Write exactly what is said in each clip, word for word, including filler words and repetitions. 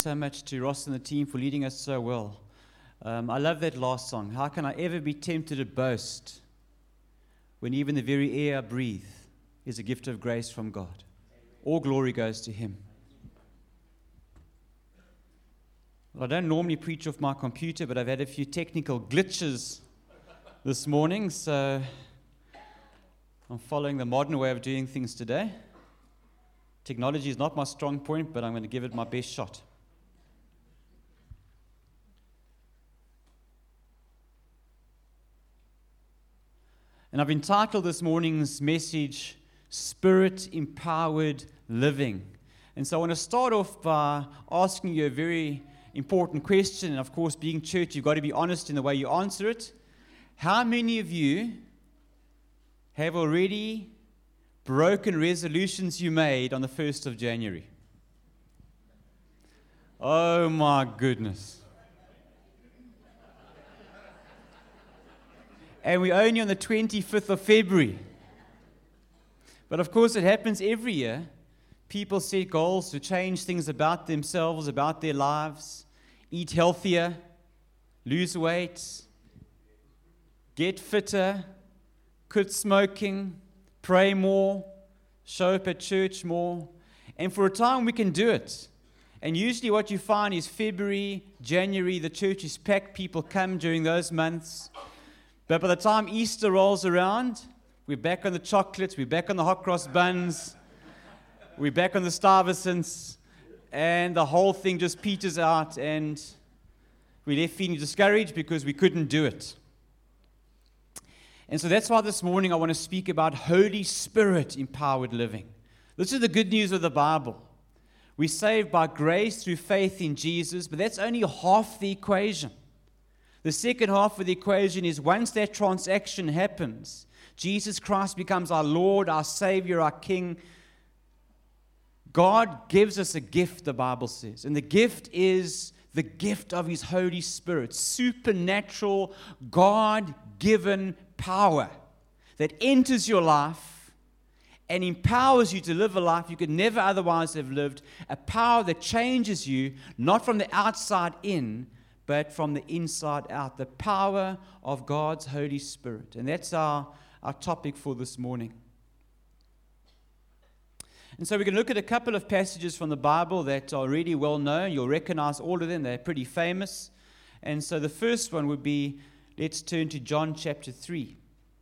So much to Ross and the team for leading us so well. Um, I love that last song. How can I ever be tempted to boast when even the very air I breathe is a gift of grace from God? All glory goes to Him. Well, I don't normally preach off my computer, but I've had a few technical glitches this morning, so I'm following the modern way of doing things today. Technology is not my strong point, but I'm going to give it my best shot. And I've entitled this morning's message, Spirit-Empowered Living. And so I want to start off by asking you a very important question. And of course, being church, you've got to be honest in the way you answer it. How many of you have already broken resolutions you made on the first of January? Oh my goodness. And we're only on the twenty-fifth of February. But of course, it happens every year. People set goals to change things about themselves, about their lives, eat healthier, lose weight, get fitter, quit smoking, pray more, show up at church more. And for a time, we can do it. And usually what you find is February, January, the church is packed, people come during those months. But by the time Easter rolls around, we're back on the chocolates, we're back on the hot cross buns, we're back on the Stuyvesants, and the whole thing just peters out, and we're left feeling discouraged because we couldn't do it. And so that's why this morning I want to speak about Holy Spirit-empowered living. This is the good news of the Bible. We're saved by grace through faith in Jesus, but that's only half the equation. The second half of the equation is once that transaction happens, Jesus Christ becomes our Lord, our Savior, our King. God gives us a gift, the Bible says. And the gift is the gift of His Holy Spirit. Supernatural, God-given power that enters your life and empowers you to live a life you could never otherwise have lived. A power that changes you, not from the outside in, but from the inside out, the power of God's Holy Spirit. And that's our, our topic for this morning. And so we're going to look at a couple of passages from the Bible that are really well known. You'll recognize all of them. They're pretty famous. And so the first one would be, let's turn to John chapter three.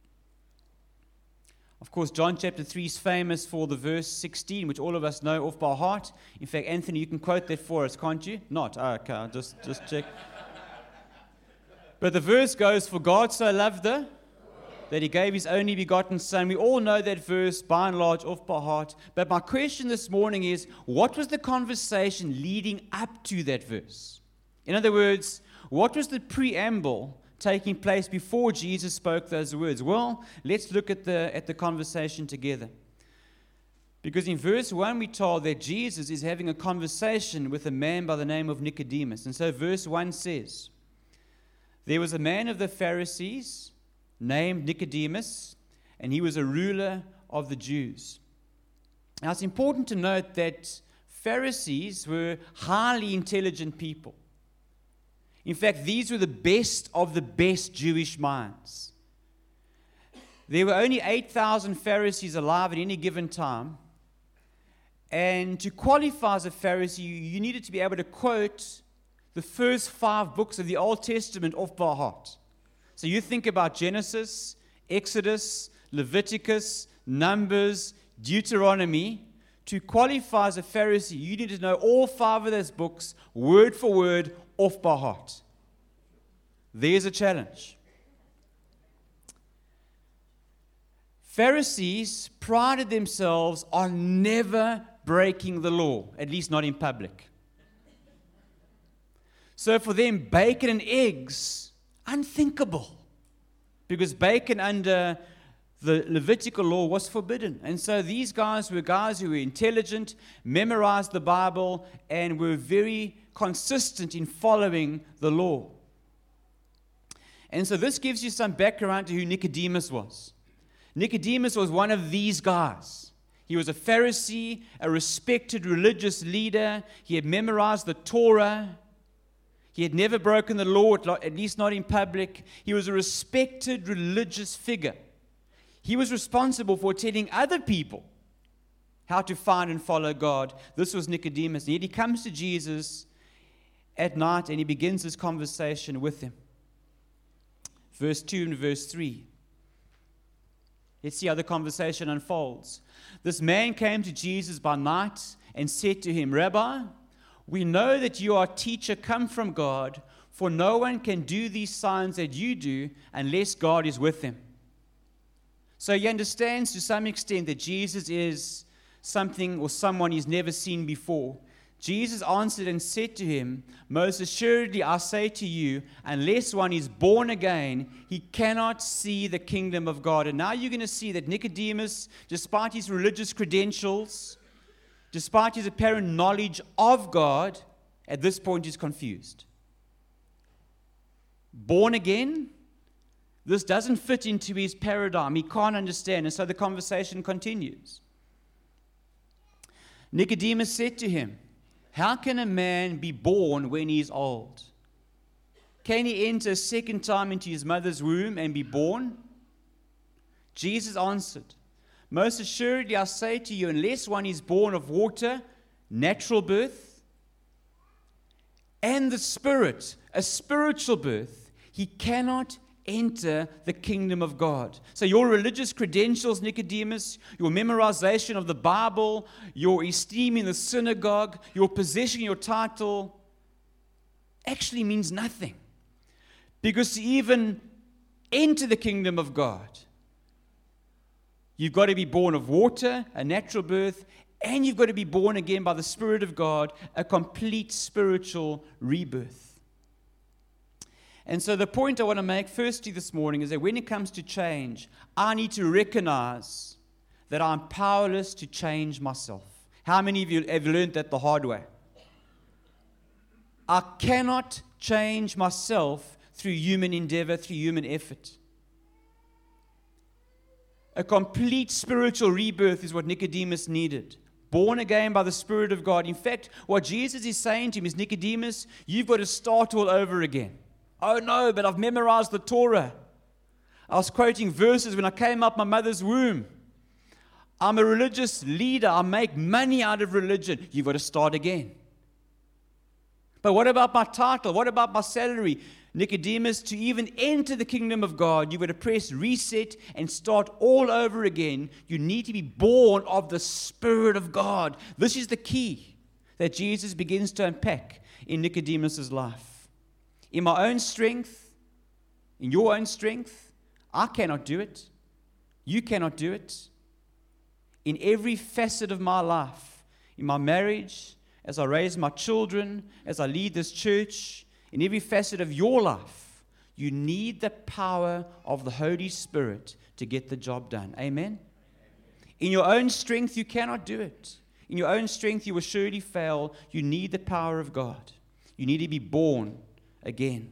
Of course, John chapter three is famous for the verse sixteen, which all of us know off by heart. In fact, Anthony, you can quote that for us, can't you? Not? Oh, okay, I'll just, just check. But the verse goes, for God so loved the that He gave His only begotten Son. We all know that verse by and large off by heart. But my question this morning is, what was the conversation leading up to that verse? In other words, what was the preamble taking place before Jesus spoke those words? Well, let's look at the at the conversation together. Because in verse one, we're told that Jesus is having a conversation with a man by the name of Nicodemus. And so verse one says, there was a man of the Pharisees named Nicodemus, and he was a ruler of the Jews. Now, it's important to note that Pharisees were highly intelligent people. In fact, these were the best of the best Jewish minds. There were only eight thousand Pharisees alive at any given time. And to qualify as a Pharisee, you needed to be able to quote the first five books of the Old Testament off by heart. So you think about Genesis, Exodus, Leviticus, Numbers, Deuteronomy. To qualify as a Pharisee, you need to know all five of those books, word for word, off by heart. There's a challenge. Pharisees prided themselves on never breaking the law, at least not in public. So for them, bacon and eggs, unthinkable. Because bacon under the Levitical law was forbidden. And so these guys were guys who were intelligent, memorized the Bible, and were very consistent in following the law. And so this gives you some background to who Nicodemus was. Nicodemus was one of these guys. He was a Pharisee, a respected religious leader. He had memorized the Torah. He had never broken the law, at least not in public. He was a respected religious figure. He was responsible for telling other people how to find and follow God. This was Nicodemus. And yet he comes to Jesus at night and he begins this conversation with him. Verse two and verse three. Let's see how the conversation unfolds. This man came to Jesus by night and said to him, Rabbi, we know that you are a teacher come from God, for no one can do these signs that you do unless God is with him. So he understands to some extent that Jesus is something or someone he's never seen before. Jesus answered and said to him, most assuredly I say to you, unless one is born again, he cannot see the kingdom of God. And now you're going to see that Nicodemus, despite his religious credentials, despite his apparent knowledge of God, at this point is confused. Born again? This doesn't fit into his paradigm. He can't understand. And so the conversation continues. Nicodemus said to him, how can a man be born when he is old? Can he enter a second time into his mother's womb and be born? Jesus answered, most assuredly I say to you, unless one is born of water, natural birth, and the Spirit, a spiritual birth, he cannot enter the kingdom of God. So your religious credentials, Nicodemus, your memorization of the Bible, your esteem in the synagogue, your position, your title, actually means nothing. Because to even enter the kingdom of God, you've got to be born of water, a natural birth, and you've got to be born again by the Spirit of God, a complete spiritual rebirth. And so the point I want to make firstly this morning is that when it comes to change, I need to recognize that I'm powerless to change myself. How many of you have learned that the hard way? I cannot change myself through human endeavor, through human effort. A complete spiritual rebirth is what Nicodemus needed. Born again by the Spirit of God. In fact, what Jesus is saying to him is, Nicodemus, you've got to start all over again. Oh no, but I've memorized the Torah. I was quoting verses when I came up my mother's womb. I'm a religious leader. I make money out of religion. You've got to start again. But what about my title? What about my salary? Nicodemus, to even enter the kingdom of God, you've got to press reset and start all over again. You need to be born of the Spirit of God. This is the key that Jesus begins to unpack in Nicodemus' life. In my own strength, in your own strength, I cannot do it. You cannot do it. In every facet of my life, in my marriage, as I raise my children, as I lead this church, in every facet of your life, you need the power of the Holy Spirit to get the job done. Amen? In your own strength, you cannot do it. In your own strength, you will surely fail. You need the power of God. You need to be born again.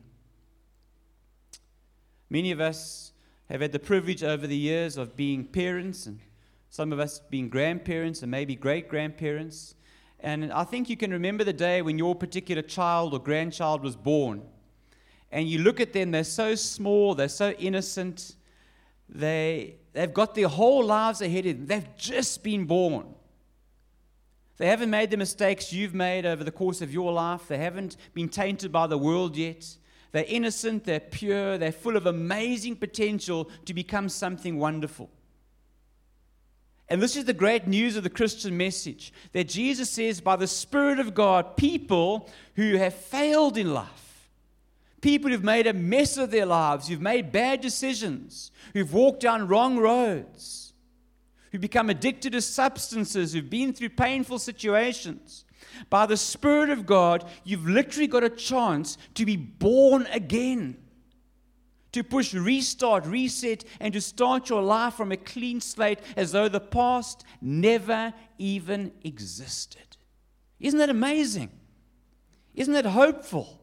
Many of us have had the privilege over the years of being parents, and some of us being grandparents and maybe great-grandparents. And I think you can remember the day when your particular child or grandchild was born. And you look at them, they're so small, they're so innocent. They, they've got their whole lives ahead of them. They've just been born. They haven't made the mistakes you've made over the course of your life. They haven't been tainted by the world yet. They're innocent, they're pure, they're full of amazing potential to become something wonderful. And this is the great news of the Christian message, that Jesus says by the Spirit of God, people who have failed in life, people who've made a mess of their lives, who've made bad decisions, who've walked down wrong roads, who've become addicted to substances, who've been through painful situations, by the Spirit of God, you've literally got a chance to be born again. To push restart, reset, and to start your life from a clean slate as though the past never even existed. Isn't that amazing? Isn't that hopeful?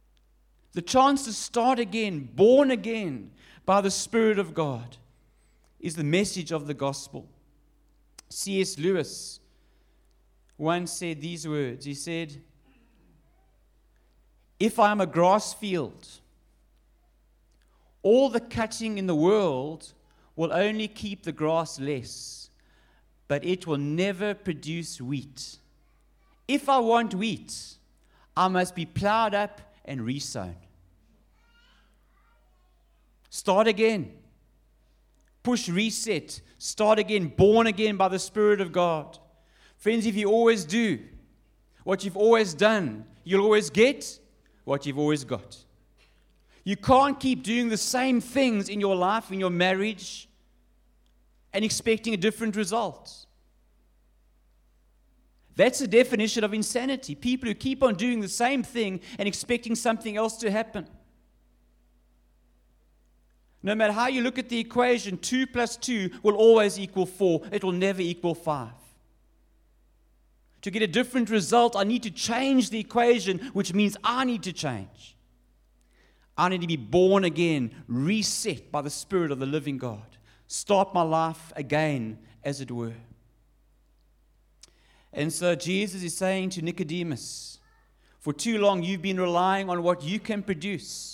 The chance to start again, born again by the Spirit of God. is the message of the gospel. C S Lewis once said these words. He said, "If I am a grass field, all the cutting in the world will only keep the grass less, but it will never produce wheat. If I want wheat, I must be plowed up and resown." Start again. Push reset. Start again. Born again by the Spirit of God. Friends, if you always do what you've always done, you'll always get what you've always got. You can't keep doing the same things in your life, in your marriage, and expecting a different result. That's the definition of insanity. People who keep on doing the same thing and expecting something else to happen. No matter how you look at the equation, two plus two will always equal four. It will never equal five. To get a different result, I need to change the equation, which means I need to change. I need to be born again, reset by the Spirit of the living God. Start my life again, as it were. And so Jesus is saying to Nicodemus, for too long you've been relying on what you can produce.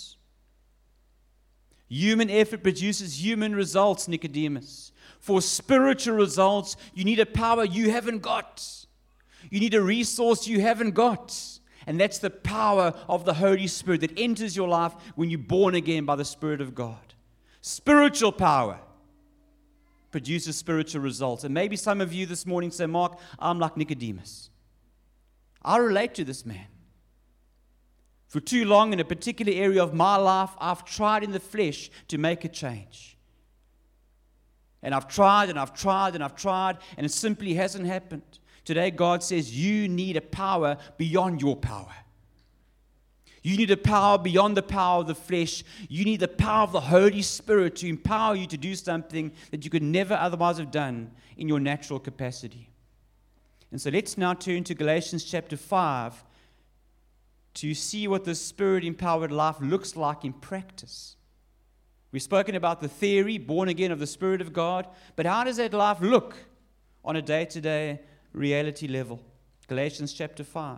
Human effort produces human results, Nicodemus. For spiritual results, you need a power you haven't got. You need a resource you haven't got. And that's the power of the Holy Spirit that enters your life when you're born again by the Spirit of God. Spiritual power produces spiritual results. And maybe some of you this morning say, Mark, I'm like Nicodemus. I relate to this man. For too long in a particular area of my life, I've tried in the flesh to make a change. And I've tried and I've tried and I've tried, and it simply hasn't happened. Today, God says you need a power beyond your power. You need a power beyond the power of the flesh. You need the power of the Holy Spirit to empower you to do something that you could never otherwise have done in your natural capacity. And so let's now turn to Galatians chapter five to see what the Spirit-empowered life looks like in practice. We've spoken about the theory, born again of the Spirit of God, but how does that life look on a day-to-day reality level? Galatians chapter five.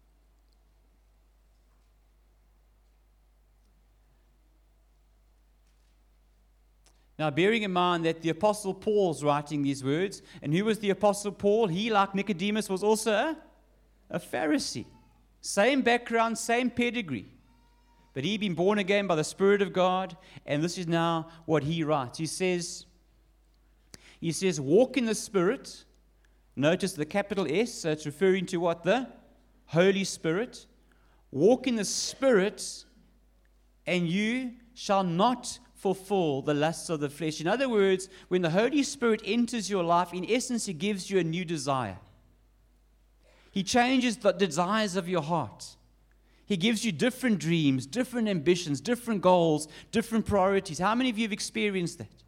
Now, bearing in mind that the Apostle Paul's writing these words, and who was the Apostle Paul? He, like Nicodemus, was also a, a Pharisee. Same background, same pedigree. But he'd been born again by the Spirit of God, and this is now what he writes. He says, he says, walk in the Spirit. Notice the capital S, so it's referring to what? The Holy Spirit. Walk in the Spirit, and you shall not fulfill the lusts of the flesh. In other words, when the Holy Spirit enters your life, in essence, He gives you a new desire. He changes the desires of your heart. He gives you different dreams, different ambitions, different goals, different priorities. How many of you have experienced that?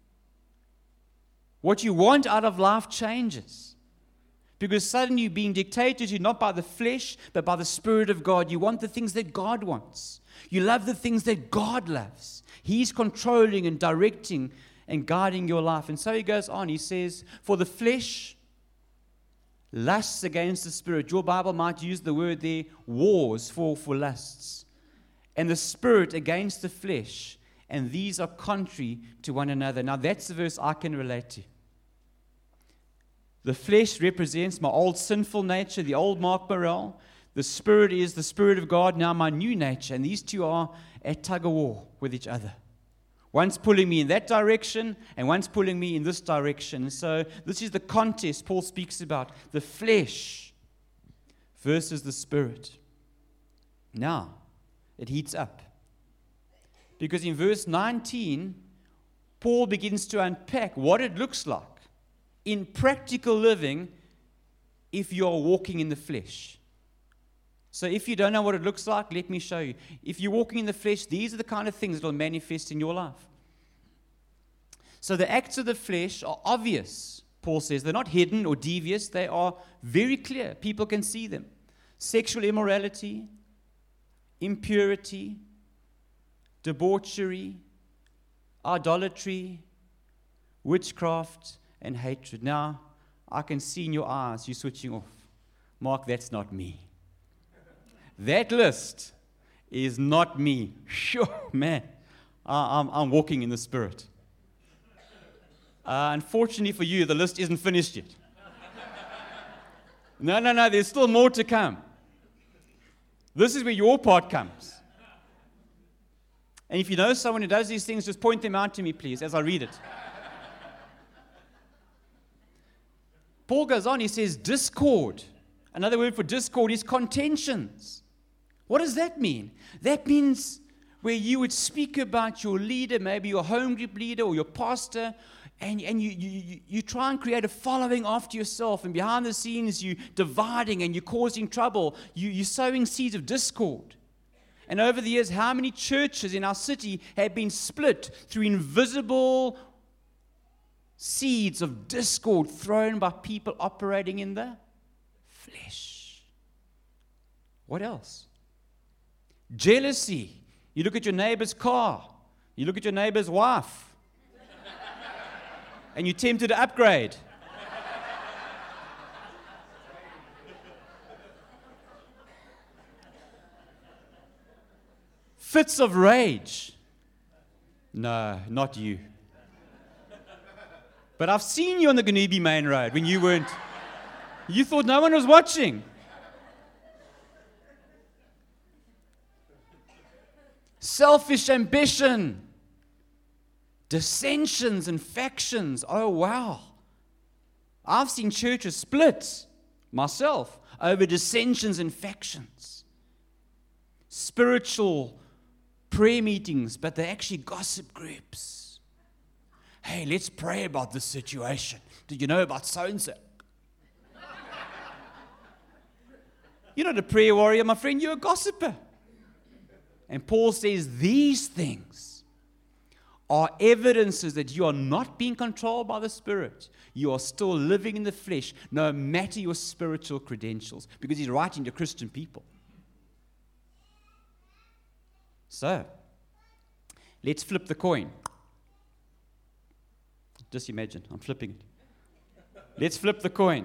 What you want out of life changes. Because suddenly you're being dictated to not by the flesh, but by the Spirit of God. You want the things that God wants. You love the things that God loves. He's controlling and directing and guiding your life. And so he goes on. He says, for the flesh lusts against the Spirit. Your Bible might use the word there, wars for, for lusts. And the Spirit against the flesh. And these are contrary to one another. Now that's the verse I can relate to. The flesh represents my old sinful nature, the old Mark Burrell. The Spirit is the Spirit of God, now my new nature. And these two are at tug of war with each other. One's pulling me in that direction, and one's pulling me in this direction. So this is the contest Paul speaks about. The flesh versus the Spirit. Now, it heats up. Because in verse nineteen, Paul begins to unpack what it looks like in practical living if you're walking in the flesh. So if you don't know what it looks like, let me show you. If you're walking in the flesh, these are the kind of things that will manifest in your life. So the acts of the flesh are obvious, Paul says. They're not hidden or devious. They are very clear. People can see them. Sexual immorality, impurity, debauchery, idolatry, witchcraft, and hatred. Now, I can see in your eyes you're switching off. Mark, that's not me. That list is not me. Sure, man. I, I'm, I'm walking in the Spirit. Uh, unfortunately for you, the list isn't finished yet. No, no, no, there's still more to come. This is where your part comes. And if you know someone who does these things, just point them out to me, please, as I read it. Paul goes on, he says, discord. Another word for discord is contentions. What does that mean? That means where you would speak about your leader, maybe your home group leader or your pastor, and, and you, you, you try and create a following after yourself, and behind the scenes you're dividing and you're causing trouble. You, you're sowing seeds of discord. And over the years, how many churches in our city have been split through invisible seeds of discord thrown by people operating in the flesh? What else? Jealousy. You look at your neighbor's car. You look at your neighbor's wife. And you're tempted to upgrade. Fits of rage. No, not you. But I've seen you on the Ganubi Main Road when you weren't. You thought no one was watching. Selfish ambition. Dissensions and factions. Oh, wow. I've seen churches split, myself, over dissensions and factions. Spiritual prayer meetings, but they're actually gossip groups. Hey, let's pray about this situation. Did you know about so-and-so? You're not a prayer warrior, my friend. You're a gossiper. And Paul says these things are evidences that you are not being controlled by the Spirit. You are still living in the flesh, no matter your spiritual credentials, because he's writing to Christian people. So, let's flip the coin. Just imagine, I'm flipping it. Let's flip the coin.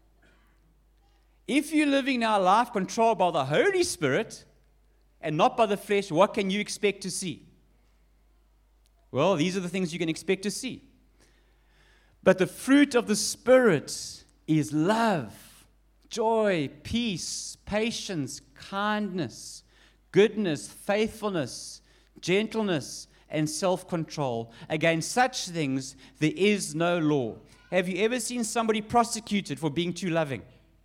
If you're living now a life controlled by the Holy Spirit and not by the flesh, what can you expect to see? Well, these are the things you can expect to see. But the fruit of the Spirit is love, joy, peace, patience, kindness, goodness, faithfulness, gentleness, and self-control. Against such things there is no law. Have you ever seen somebody prosecuted for being too loving?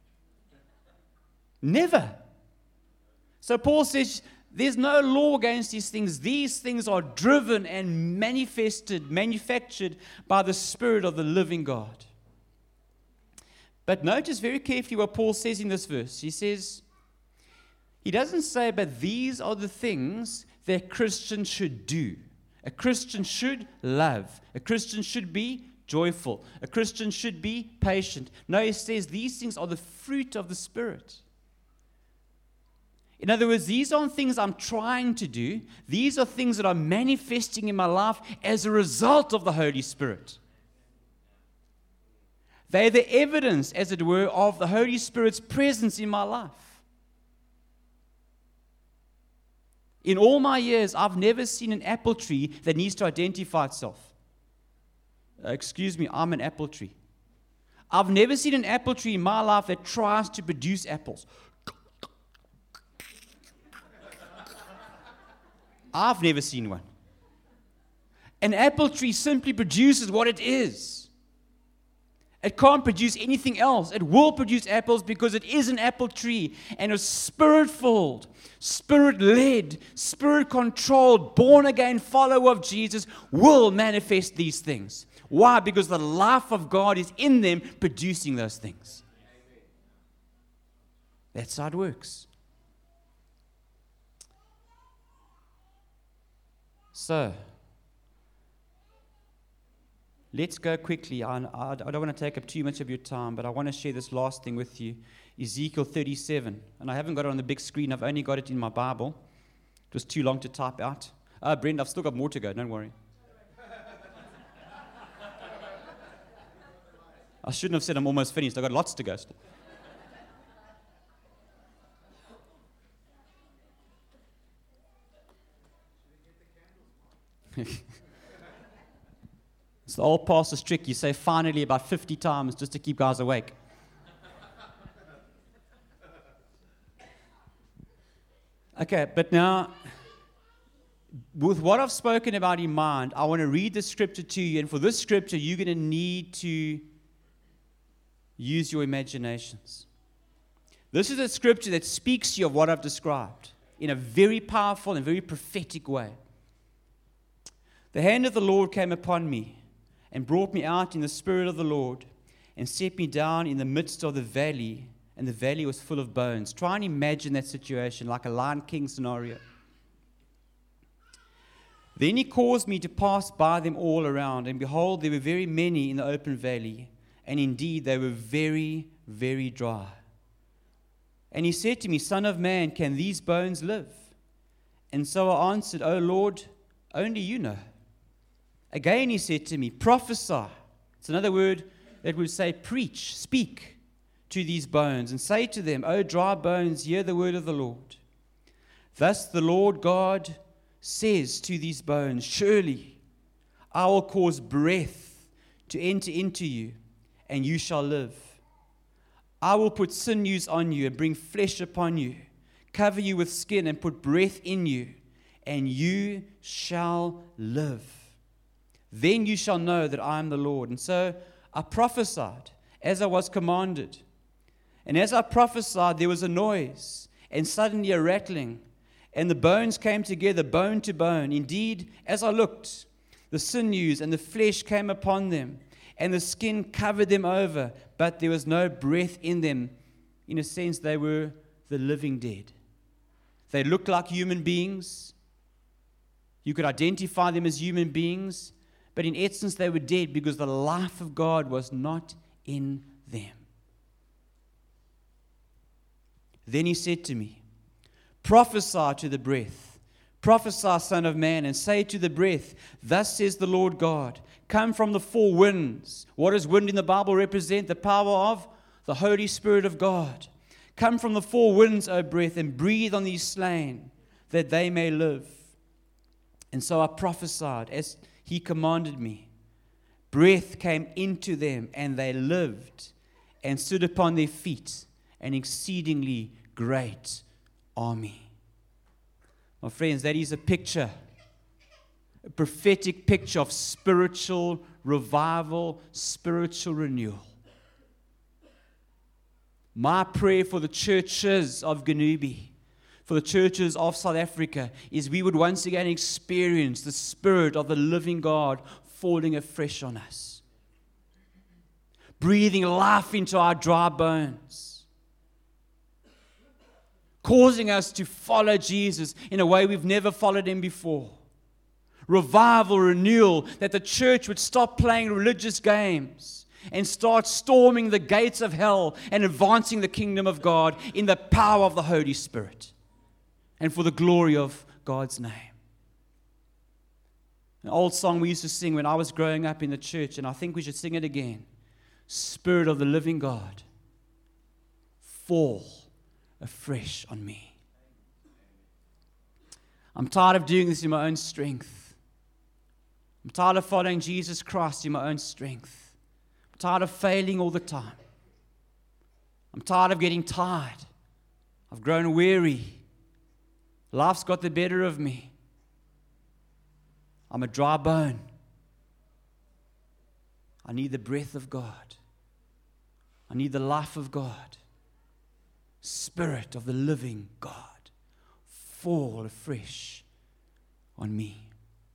Never. So Paul says, there's no law against these things. These things are driven and manifested, manufactured by the Spirit of the living God. But notice very carefully what Paul says in this verse. He says, he doesn't say, but these are the things that Christians should do. A Christian should love. A Christian should be joyful. A Christian should be patient. No, he says these things are the fruit of the Spirit. In other words, these aren't things I'm trying to do. These are things that are manifesting in my life as a result of the Holy Spirit. They're the evidence, as it were, of the Holy Spirit's presence in my life. In all my years, I've never seen an apple tree that needs to identify itself. Uh, excuse me, I'm an apple tree. I've never seen an apple tree in my life that tries to produce apples. I've never seen one. An apple tree simply produces what it is. It can't produce anything else. It will produce apples because it is an apple tree. And a spirit-filled, spirit-led, spirit-controlled, born-again follower of Jesus will manifest these things. Why? Because the life of God is in them producing those things. That's how it works. So, let's go quickly. I, I, I don't want to take up too much of your time, but I want to share this last thing with you. Ezekiel thirty-seven. And I haven't got it on the big screen. I've only got it in my Bible. It was too long to type out. Uh, Brenda, I've still got more to go. Don't worry. I shouldn't have said I'm almost finished. I've got lots to go still. It's the old pastor's trick. You say finally about fifty times just to keep guys awake. Okay, but now, with what I've spoken about in mind, I want to read the scripture to you. And for this scripture, you're going to need to use your imaginations. This is a scripture that speaks to you of what I've described in a very powerful and very prophetic way. The hand of the Lord came upon me and brought me out in the spirit of the Lord and set me down in the midst of the valley, and the valley was full of bones. Try and imagine that situation like a Lion King scenario. Then he caused me to pass by them all around, and behold, there were very many in the open valley, and indeed they were very, very dry. And he said to me, Son of man, can these bones live? And so I answered, O Lord, only you know. Again he said to me, prophesy. It's another word that would say preach, speak to these bones, and say to them, O dry bones, hear the word of the Lord. Thus the Lord God says to these bones, surely I will cause breath to enter into you, and you shall live. I will put sinews on you and bring flesh upon you, cover you with skin and put breath in you, and you shall live. Then you shall know that I am the Lord. And so I prophesied as I was commanded. And as I prophesied, there was a noise, and suddenly a rattling, and the bones came together, bone to bone. Indeed, as I looked, the sinews and the flesh came upon them, and the skin covered them over, but there was no breath in them. In a sense, they were the living dead. They looked like human beings. You could identify them as human beings, but in essence, they were dead because the life of God was not in them. Then he said to me, prophesy to the breath, prophesy, Son of man, and say to the breath, thus says the Lord God, come from the four winds. What does wind in the Bible represent? The power of the Holy Spirit of God. Come from the four winds, O breath, and breathe on these slain, that they may live. And so I prophesied as he commanded me. Breath came into them, and they lived and stood upon their feet, an exceedingly great army. My friends, that is a picture, a prophetic picture of spiritual revival, spiritual renewal. My prayer for the churches of Ganubi, for the churches of South Africa, is we would once again experience the Spirit of the living God falling afresh on us, breathing life into our dry bones, causing us to follow Jesus in a way we've never followed him before. Revival, renewal, that the church would stop playing religious games and start storming the gates of hell and advancing the kingdom of God in the power of the Holy Spirit and for the glory of God's name. An old song we used to sing when I was growing up in the church, and I think we should sing it again. Spirit of the living God, fall afresh on me. I'm tired of doing this in my own strength. I'm tired of following Jesus Christ in my own strength. I'm tired of failing all the time. I'm tired of getting tired. I've grown weary. Life's got the better of me. I'm a dry bone. I need the breath of God. I need the life of God. Spirit of the living God, fall afresh on me.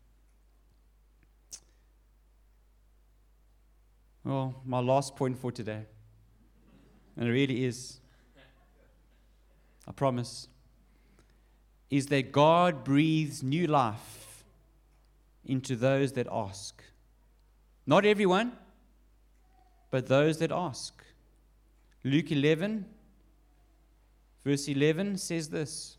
Well, my last point for today, and it really is, I promise, is that God breathes new life into those that ask. Not everyone, but those that ask. Luke eleven, verse eleven says this: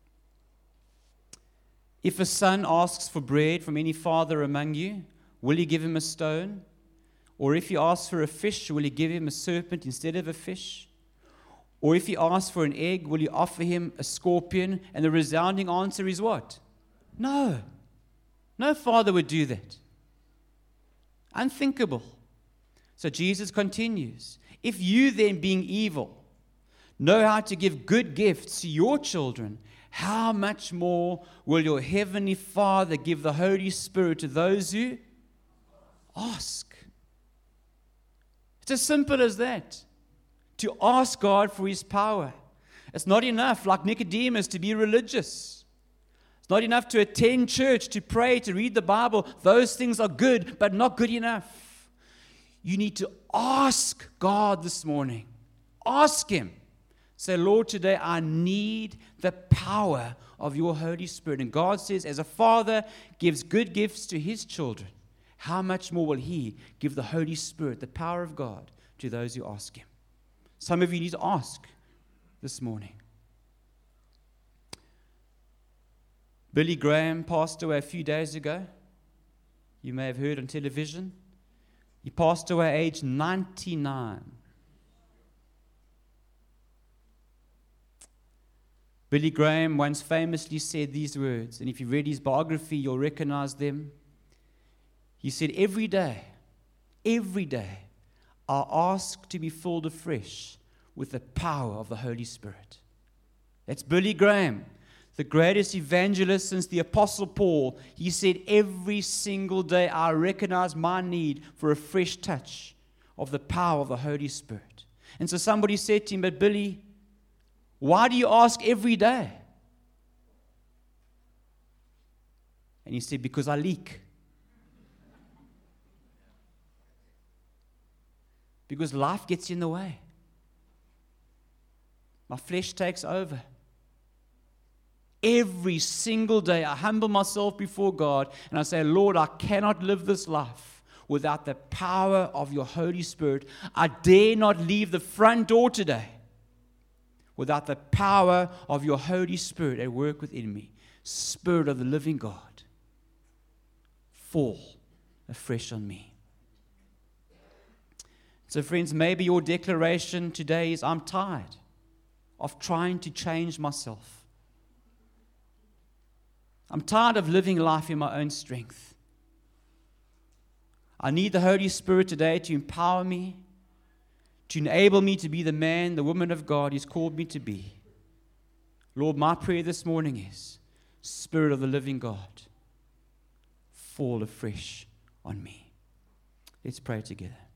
if a son asks for bread from any father among you, will he give him a stone? Or if he asks for a fish, will he give him a serpent instead of a fish? Or if he asks for an egg, will he offer him a scorpion? And the resounding answer is what? No. No father would do that. Unthinkable. So Jesus continues, if you then, being evil, know how to give good gifts to your children, how much more will your heavenly Father give the Holy Spirit to those who ask? It's as simple as that. To ask God for His power. It's not enough, like Nicodemus, to be religious. It's not enough to attend church, to pray, to read the Bible. Those things are good, but not good enough. You need to ask God this morning. Ask Him. Say, Lord, today I need the power of your Holy Spirit. And God says, as a father gives good gifts to his children, how much more will He give the Holy Spirit, the power of God, to those who ask Him? Some of you need to ask this morning. Billy Graham passed away a few days ago. You may have heard on television. He passed away aged ninety-nine. Billy Graham once famously said these words, and if you read his biography, you'll recognize them. He said, every day, every day, I ask to be filled afresh with the power of the Holy Spirit. That's Billy Graham, the greatest evangelist since the Apostle Paul. He said, every single day I recognize my need for a fresh touch of the power of the Holy Spirit. And so somebody said to him, but Billy, why do you ask every day? And he said, because I leak. Because life gets in the way. My flesh takes over. Every single day I humble myself before God and I say, Lord, I cannot live this life without the power of your Holy Spirit. I dare not leave the front door today without the power of your Holy Spirit at work within me. Spirit of the living God, fall afresh on me. So friends, maybe your declaration today is, I'm tired of trying to change myself. I'm tired of living life in my own strength. I need the Holy Spirit today to empower me, to enable me to be the man, the woman of God He's called me to be. Lord, my prayer this morning is, Spirit of the living God, fall afresh on me. Let's pray together.